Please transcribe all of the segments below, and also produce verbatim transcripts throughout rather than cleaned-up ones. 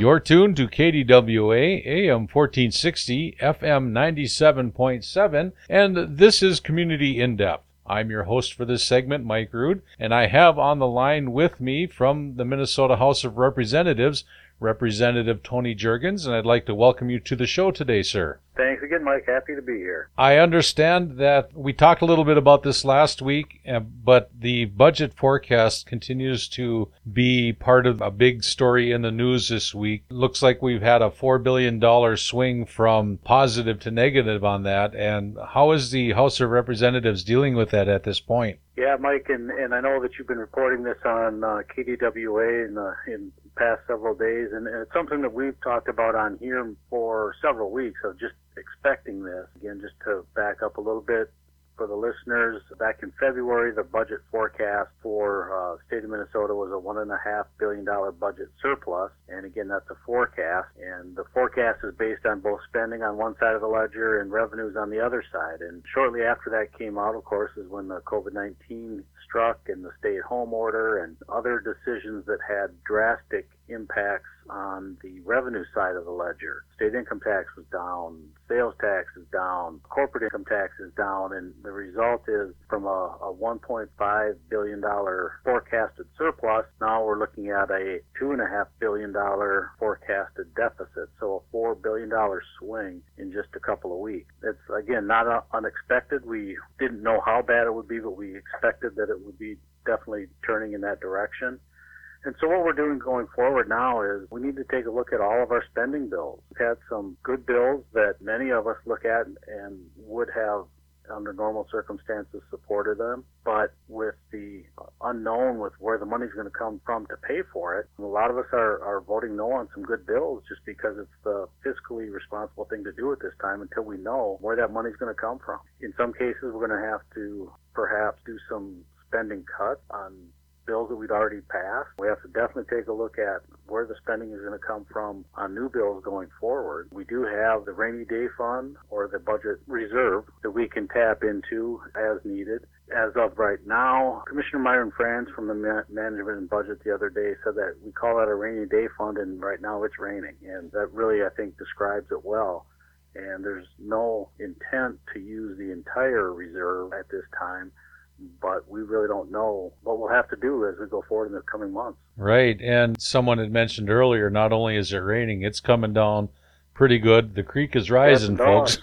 You're tuned to K D W A, A M fourteen sixty, F M ninety-seven point seven, and this is Community In-Depth. I'm your host for this segment, Mike Rood, and I have on the line with me from the Minnesota House of Representatives, Representative Tony Jurgens, and I'd like to welcome you to the show today, sir. Thanks again, Mike. Happy to be here. I understand that we talked a little bit about this last week, but the budget forecast continues to be part of a big story in the news this week. Looks like we've had a four billion dollars swing from positive to negative on that. And how is the House of Representatives dealing with that at this point? Yeah, Mike, and, and I know that you've been reporting this on uh, K D W A in the in past several days, and, and it's something that we've talked about on here for several weeks of just expecting this. Again, just to back up a little bit for the listeners, back in February, the budget forecast for uh, the state of Minnesota was a one and a half billion dollar budget surplus, and again, that's a forecast, and the forecast is based on both spending on one side of the ledger and revenues on the other side. And shortly after that came out, of course, is when the COVID nineteen struck and the stay-at-home order and other decisions that had drastic impacts on the revenue side of the ledger. State income tax was down, sales tax is down, corporate income tax is down, and the result is from a, a one point five billion dollars forecasted surplus, now we're looking at a two point five billion dollars forecasted deficit, so a four billion dollars swing in just a couple of weeks. It's, again, not uh, unexpected. We didn't know how bad it would be, but we expected that it would be definitely turning in that direction. And so what we're doing going forward now is we need to take a look at all of our spending bills. We've had some good bills that many of us look at and would have, under normal circumstances, supported them. But with the unknown with where the money's going to come from to pay for it, a lot of us are, are voting no on some good bills just because it's the fiscally responsible thing to do at this time until we know where that money's going to come from. In some cases, we're going to have to perhaps do some spending cuts on bills that we'd already passed. We have to definitely take a look at where the spending is going to come from on new bills going forward. We do have the rainy day fund or the budget reserve that we can tap into as needed. As of right now, Commissioner Myron Franz from the Ma- Management and Budget the other day said that we call that a rainy day fund, and right now it's raining. And that really, I think, describes it well. And there's no intent to use the entire reserve at this time, but we really don't know what we'll have to do as we go forward in the coming months. Right, and someone had mentioned earlier, not only is it raining, it's coming down pretty good. The creek is rising, folks.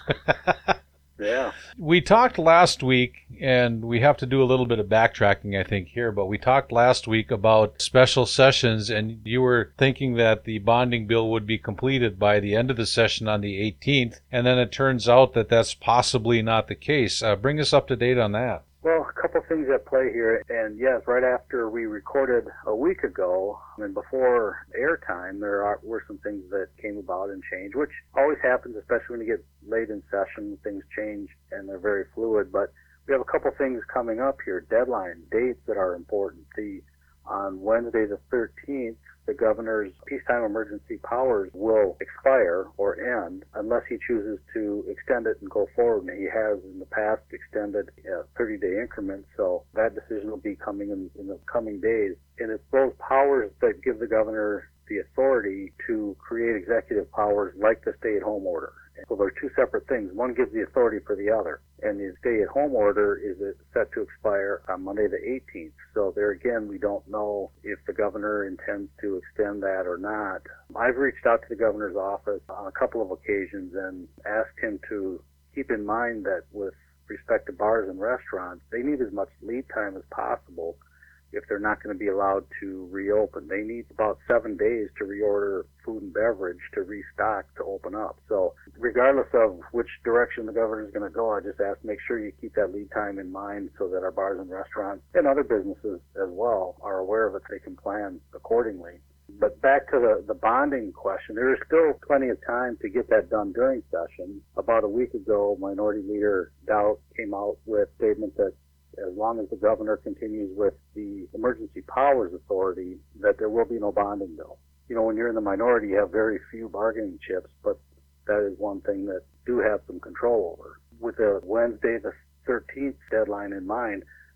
Yeah. We talked last week, and we have to do a little bit of backtracking, I think, here, but we talked last week about special sessions, and you were thinking that the bonding bill would be completed by the end of the session on the eighteenth, and then it turns out that that's possibly not the case. Uh, bring us up to date on that. Well, a couple things at play here, and yes, right after we recorded a week ago, and before airtime, there are, were some things that came about and changed, which always happens, especially when you get late in session, things change and they're very fluid, but we have a couple things coming up here, deadline, dates that are important. The on Wednesday the thirteenth, the governor's peacetime emergency powers will expire or end unless he chooses to extend it and go forward. And he has in the past extended uh, thirty-day increments, so that decision will be coming in, in the coming days. And it's those powers that give the governor the authority to create executive powers like the stay-at-home order. So there are two separate things. One gives the authority for the other. And the stay-at-home order is set to expire on Monday the eighteenth. So there again, we don't know if the governor intends to extend that or not. I've reached out to the governor's office on a couple of occasions and asked him to keep in mind that with respect to bars and restaurants, they need as much lead time as possible if they're not going to be allowed to reopen. They need about seven days to reorder food and beverage to restock to open up. So regardless of which direction the governor is going to go, I just ask make sure you keep that lead time in mind so that our bars and restaurants and other businesses as well are aware of it, they can plan accordingly. But back to the, the bonding question, there is still plenty of time to get that done during session. About a week ago, Minority Leader Doubt came out with a statement that as long as the governor continues with the emergency powers authority, that there will be no bonding bill. You know, when you're in the minority, you have very few bargaining chips, but that is one thing that do have some control over. With the Wednesday the thirteenth deadline in mind,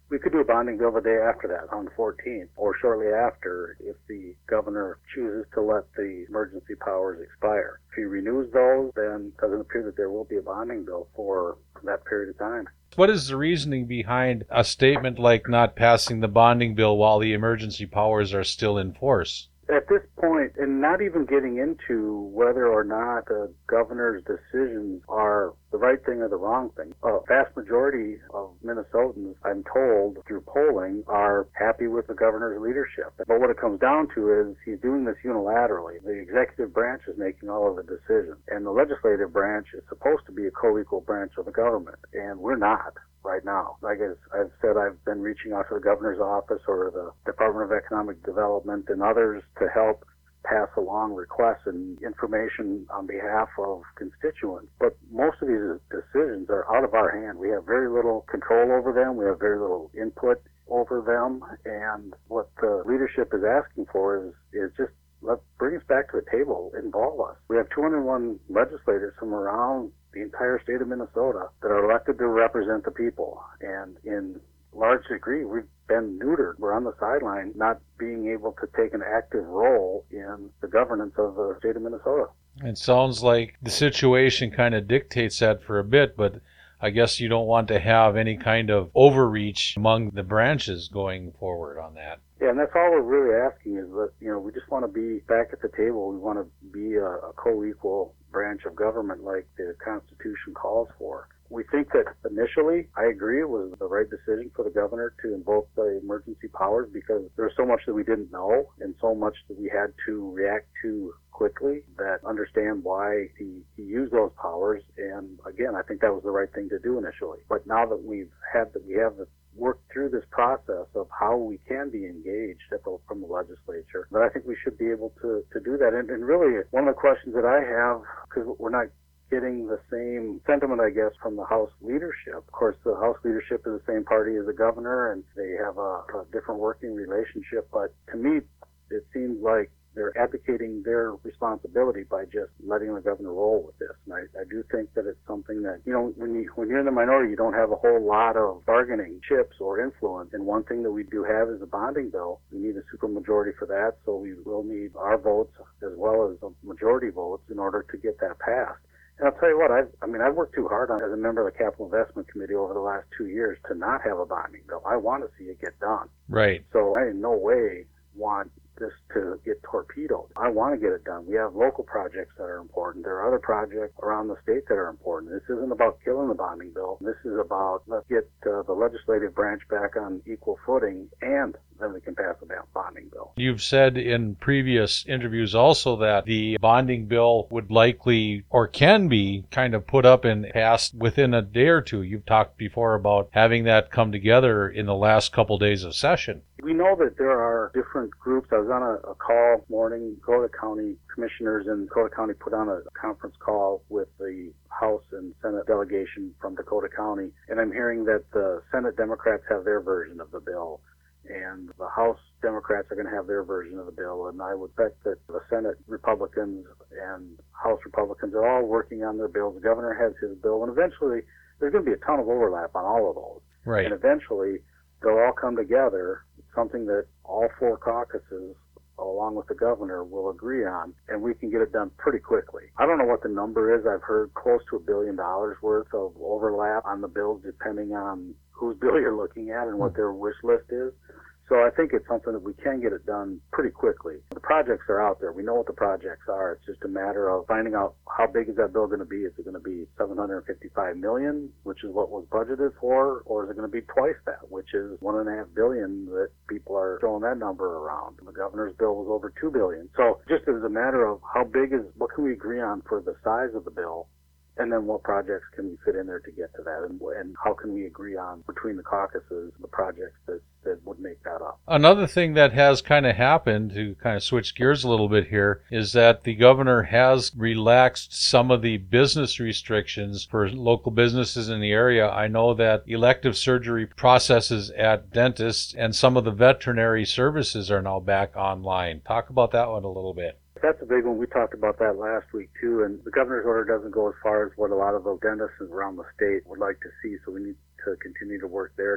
We could do a bonding bill the day after that, on the fourteenth, or shortly after if the governor chooses to let the emergency powers expire. If he renews those, then it doesn't appear that there will be a bonding bill for that period of time. What is the reasoning behind a statement like not passing the bonding bill while the emergency powers are still in force? At this point, and not even getting into whether or not the governor's decisions are the right thing or the wrong thing, a vast majority of Minnesotans, I'm told through polling, are happy with the governor's leadership. But what it comes down to is he's doing this unilaterally. The executive branch is making all of the decisions, and the legislative branch is supposed to be a co-equal branch of the government, and we're not right now. Like as I've said, I've been reaching out to the governor's office or the Department of Economic Development and others to help pass along requests and information on behalf of constituents. But most of these decisions are out of our hand. We have very little control over them. We have very little input over them. And what the leadership is asking for is, is just let bring us back to the table, involve us. We have two hundred one legislators from around the entire state of Minnesota that are elected to represent the people. And in large degree, we've been neutered. We're on the sideline, not being able to take an active role in the governance of the state of Minnesota. It sounds like the situation kind of dictates that for a bit, but I guess you don't want to have any kind of overreach among the branches going forward on that. Yeah, and that's all we're really asking is that, you know, we just want to be back at the table. We want to be a, a co-equal branch of government like the Constitution calls for. We think that initially, I agree, it was the right decision for the governor to invoke the emergency powers because there was so much that we didn't know and so much that we had to react to quickly that understand why he, he used those powers. And again, I think that was the right thing to do initially. But now that we've had that we have the worked through this process of how we can be engaged at the, from the legislature, but I think we should be able to, to do that. And, and really, one of the questions that I have, because we're not getting the same sentiment, I guess, from the House leadership. Of course, the House leadership is the same party as the governor, and they have a, a different working relationship. But to me, it seems like they're abdicating their responsibility by just letting the governor roll with this. And I, I do think that it's something that, you know, when, you, when you're in the minority, you don't have a whole lot of bargaining chips or influence. And one thing that we do have is a bonding bill. We need a supermajority for that, so we will need our votes as well as the majority votes in order to get that passed. And I'll tell you what, I've, I mean, I've worked too hard on as a member of the Capital Investment Committee over the last two years to not have a bonding bill. I want to see it get done. Right. So I in no way want this to get torpedoed. I want to get it done. We have local projects that are important. There are other projects around the state that are important. This isn't about killing the bonding bill. This is about let's get uh, the legislative branch back on equal footing, and then we can pass a bonding bill. You've said in previous interviews also that the bonding bill would likely or can be kind of put up and passed within a day or two. You've talked before about having that come together in the last couple days of session. We know that there are different groups. I was on a, a call morning, Dakota County commissioners in Dakota County put on a conference call with the House and Senate delegation from Dakota County, and I'm hearing that the Senate Democrats have their version of the bill, and the House Democrats are going to have their version of the bill, and I would bet that the Senate Republicans and House Republicans are all working on their bills. The governor has his bill, and eventually there's going to be a ton of overlap on all of those. Right. And eventually they'll all come together, something that all four caucuses, along with the governor, will agree on, and we can get it done pretty quickly. I don't know what the number is. I've heard close to a billion dollars worth of overlap on the bills, depending on whose bill you're looking at and what their wish list is. So I think it's something that we can get it done pretty quickly. The projects are out there. We know what the projects are. It's just a matter of finding out how big is that bill going to be. Is it going to be seven hundred fifty-five million dollars, which is what was budgeted for, or is it going to be twice that, which is one and a half billion that people are throwing that number around. The governor's bill was over two billion. So just as a matter of how big is, what can we agree on for the size of the bill? And then what projects can we fit in there to get to that? And, and how can we agree on, between the caucuses, the projects that, that would make that up? Another thing that has kind of happened, to kind of switch gears a little bit here, is that the governor has relaxed some of the business restrictions for local businesses in the area. I know that elective surgery processes at dentists and some of the veterinary services are now back online. Talk about that one a little bit. That's a big one. We talked about that last week, too, and the governor's order doesn't go as far as what a lot of those dentists around the state would like to see, so we need to continue to work there to, to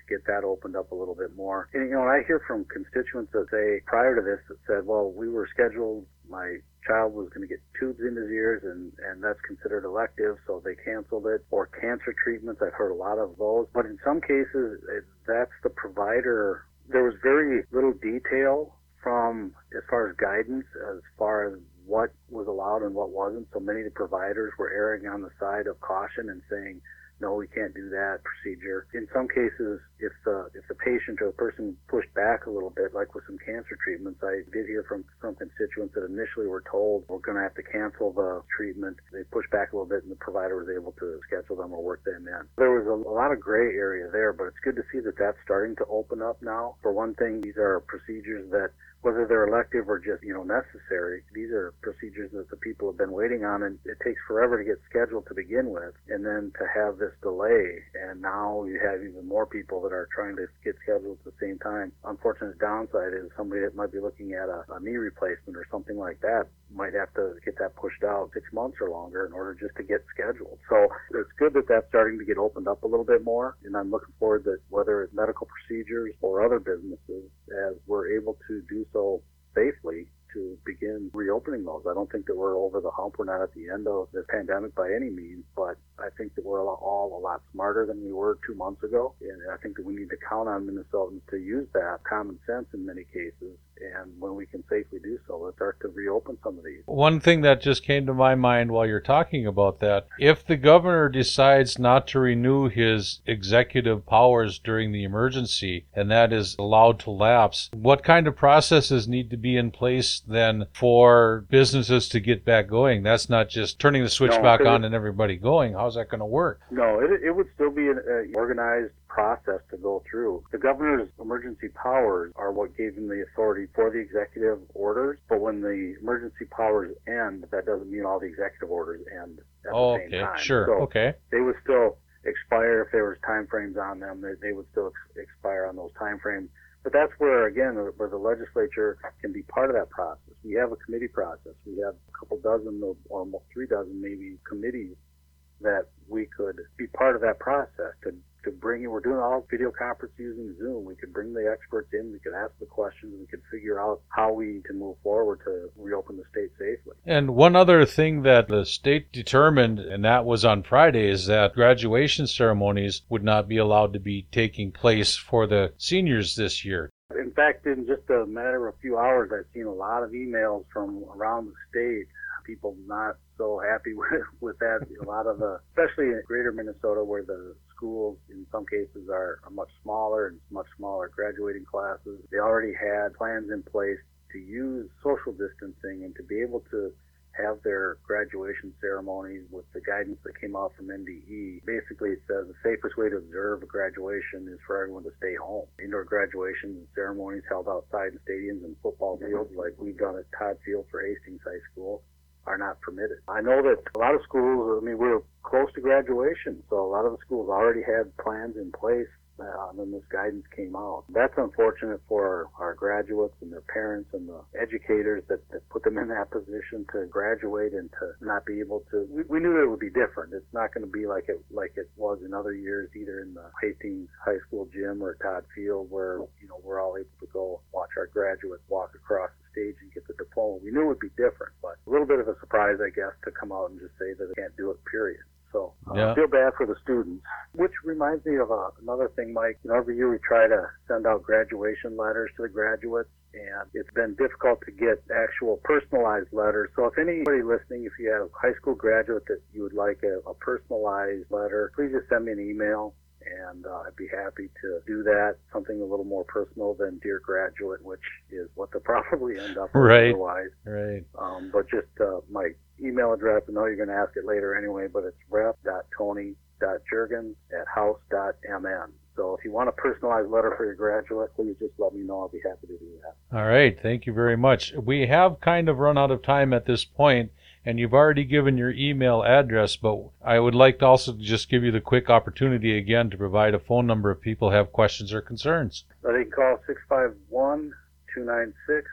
get that opened up a little bit more. And, you know, I hear from constituents that say prior to this that said, well, we were scheduled, my child was going to get tubes in his ears, and, and that's considered elective, so they canceled it. Or cancer treatments, I've heard a lot of those. But in some cases, it, that's the provider. There was very little detail from, as far as guidance, as far as what was allowed and what wasn't. So many of the providers were erring on the side of caution and saying, no, we can't do that procedure. In some cases, if the if the patient or the person pushed back a little bit, like with some cancer treatments, I did hear from some constituents that initially were told we're going to have to cancel the treatment. They pushed back a little bit, and the provider was able to schedule them or work them in. There was a, a lot of gray area there, but it's good to see that that's starting to open up now. For one thing, these are procedures that, whether they're elective or just, you know, necessary, these are procedures that the people have been waiting on, and it takes forever to get scheduled to begin with. And then to have this delay, and now you have even more people that are trying to get scheduled at the same time. Unfortunate downside is somebody that might be looking at a, a knee replacement or something like that might have to get that pushed out six months or longer in order just to get scheduled. So it's good that that's starting to get opened up a little bit more, and I'm looking forward that whether it's medical procedures or other businesses, as we're able to do so safely, to begin reopening those. I don't think that we're over the hump. We're not at the end of the pandemic by any means, but I think that we're all a lot smarter than we were two months ago. And I think that we need to count on Minnesotans to use that common sense in many cases. And when we can safely do so, let's start to reopen some of these. One thing that just came to my mind while you're talking about that, if the governor decides not to renew his executive powers during the emergency, and that is allowed to lapse, what kind of processes need to be in place then for businesses to get back going? That's not just turning the switch no, back on and everybody going. How's that going to work? No, it, it would still be an uh, organized process to go through. The governor's emergency powers are what gave him the authority for the executive orders, but when the emergency powers end, that doesn't mean all the executive orders end at oh, the same okay, time. Sure, so okay. They would still expire if there was time frames on them. They, they would still ex- expire on those time frames. But that's where, again, where the legislature can be part of that process. We have a committee process. We have a couple dozen or almost three dozen maybe committees that we could be part of that process to to bring in. We're doing all video conference using Zoom. We could bring the experts in. We could ask the questions. We could figure out how we can move forward to reopen the state safely. And one other thing that the state determined, and that was on Friday, is that graduation ceremonies would not be allowed to be taking place for the seniors this year. In fact, in just a matter of a few hours, I've seen a lot of emails from around the state. People not so happy with, with that. A lot of the, especially in greater Minnesota, where the schools in some cases are, are much smaller and much smaller graduating classes. They already had plans in place to use social distancing and to be able to have their graduation ceremonies with the guidance that came out from N D E. Basically, it says the safest way to observe a graduation is for everyone to stay home. Indoor graduation ceremonies held outside in stadiums and football fields, like we've done at Todd Field for Hastings High School, are not permitted. I know that a lot of schools, I mean, we're close to graduation, so a lot of the schools already had plans in place uh, and then this guidance came out. That's unfortunate for our, our graduates and their parents and the educators that, that put them in that position to graduate and to not be able to. We, we knew it would be different. It's not going to be like it like it was in other years, either in the Hastings High School gym or Todd Field, where you know we're all able to go watch our graduates walk across the stage and get the diploma. We knew it would be different, but a little bit of a surprise, I guess, to come out and just say that they can't do it, period. So uh, yeah. I feel bad for the students, which reminds me of uh, another thing, Mike. You know, every year we try to send out graduation letters to the graduates, and it's been difficult to get actual personalized letters. So if anybody listening, if you have a high school graduate that you would like a, a personalized letter, please just send me an email, and uh, I'd be happy to do that. Something a little more personal than Dear Graduate, which is what they'll probably end up with right. otherwise. Right. Um, but just uh, my email address, I know you're going to ask it later anyway, but it's rep dot tony dot jurgens at house dot m n. So if you want a personalized letter for your graduate, please just let me know. I'll be happy to do that. All right. Thank you very much. We have kind of run out of time at this point, and you've already given your email address, but I would like to also just give you the quick opportunity again to provide a phone number if people have questions or concerns. They can call six five one, two nine six,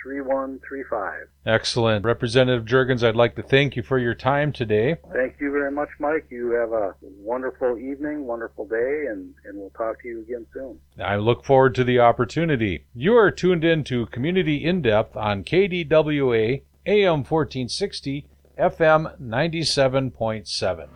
three one three five. Excellent. Representative Juergens, I'd like to thank you for your time today. Thank you very much, Mike. You have a wonderful evening, wonderful day, and, and we'll talk to you again soon. I look forward to the opportunity. You are tuned in to Community In-Depth on K D W A, A M fourteen sixty, F M ninety-seven point seven.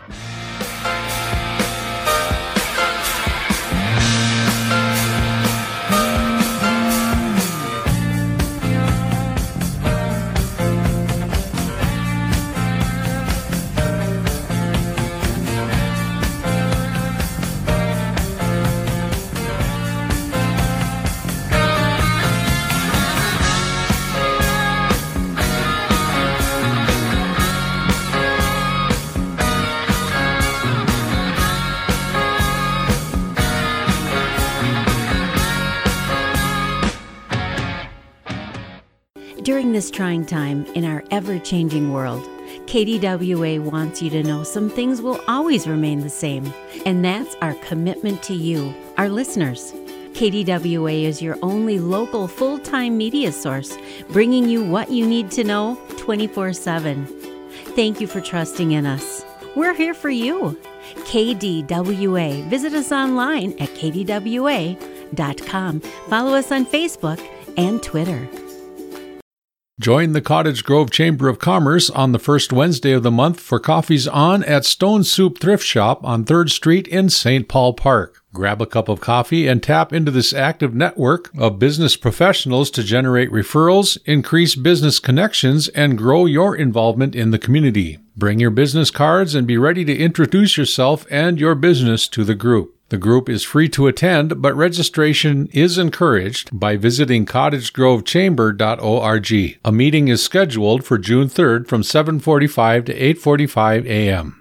During this trying time in our ever-changing world, K D W A wants you to know some things will always remain the same, and that's our commitment to you, our listeners. K D W A is your only local full-time media source, bringing you what you need to know twenty-four seven. Thank you for trusting in us. We're here for you. K D W A. Visit us online at K D W A dot com. Follow us on Facebook and Twitter. Join the Cottage Grove Chamber of Commerce on the first Wednesday of the month for Coffees On at Stone Soup Thrift Shop on third Street in Saint Paul Park. Grab a cup of coffee and tap into this active network of business professionals to generate referrals, increase business connections, and grow your involvement in the community. Bring your business cards and be ready to introduce yourself and your business to the group. The group is free to attend, but registration is encouraged by visiting cottage grove chamber dot org. A meeting is scheduled for June third from seven forty-five to eight forty-five a.m.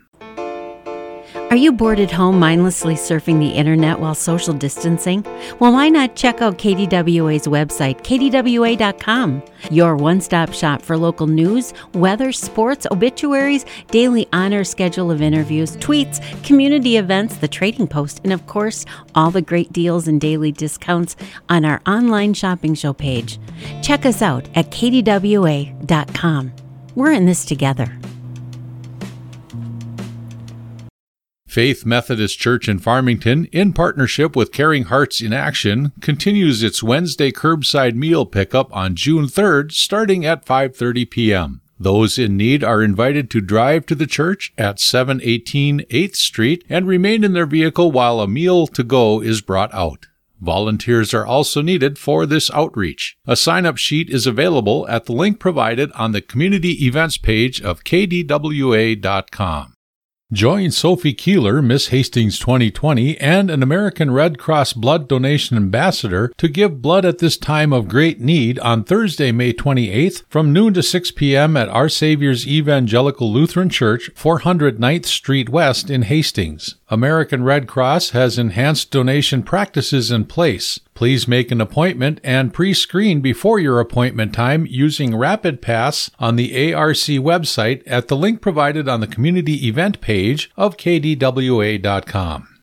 Are you bored at home mindlessly surfing the internet while social distancing? Well, why not check out K D W A's website, K D W A dot com, your one-stop shop for local news, weather, sports, obituaries, daily honor schedule of interviews, tweets, community events, the Trading Post, and of course, all the great deals and daily discounts on our online shopping show page. Check us out at K D W A dot com. We're in this together. Faith Methodist Church in Farmington, in partnership with Caring Hearts in Action, continues its Wednesday curbside meal pickup on June third, starting at five thirty p.m. Those in need are invited to drive to the church at seven eighteen eighth Street and remain in their vehicle while a meal to go is brought out. Volunteers are also needed for this outreach. A sign-up sheet is available at the link provided on the Community Events page of K D W A dot com. Join Sophie Keeler, Miss Hastings twenty twenty, and an American Red Cross Blood Donation Ambassador to give blood at this time of great need on Thursday, May twenty-eighth from noon to six p.m. at Our Savior's Evangelical Lutheran Church, four hundred ninth Street West in Hastings. American Red Cross has enhanced donation practices in place. Please make an appointment and pre-screen before your appointment time using Rapid Pass on the A R C website at the link provided on the community event page of K D W A dot com.